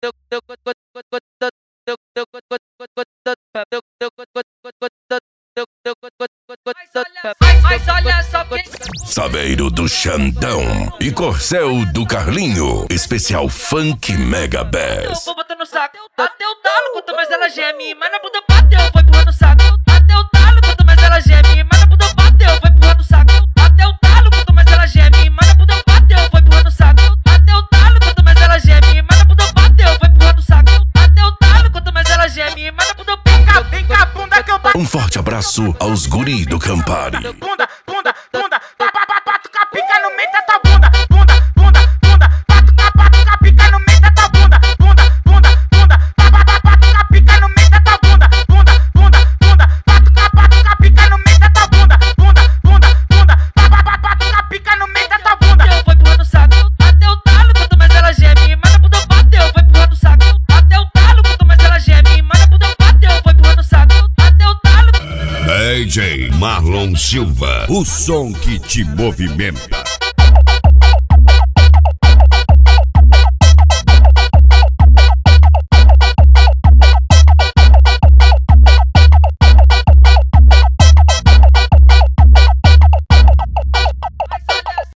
Mas olha só quem... Saveiro do Xandão e Corcel do Carlinho. Especial Funk Mega Bass. Vou botar no saco, até o talo, quanto mais ela geme, mas na bunda bateu, vou empurrar no saco. Até o talo, quanto mais ela geme, mas na bunda bateu, vou empurrar no saco. Até o talo, quanto mais ela geme, mas na bunda bateu, vou empurrar no saco. Até o talo, quanto mais ela geme, mas na bunda bateu, vou empurrar no saco. Até o talo, quanto mais ela geme, mas na bunda vem cá, bunda que eu bato. Um forte abraço aos guri do Campari. Bunda, batuca pica no meio da tua bunda. Bunda, batuca pica no meio da tua bunda. Bunda, batuca pica no meio da tua bunda. Bunda, batuca pica no meio da tua bunda. Bunda, batuca pica no meio da tua bunda. Eu vou empurrar no saco, até o talo, quanto mais ela geme, mas na bunda bateu, vou empurrar no saco. Até o talo, quanto mais ela geme, mas na bunda bateu, vou empurrar no saco. Até o talo. DJ Marlon Silva, o som que te movimenta.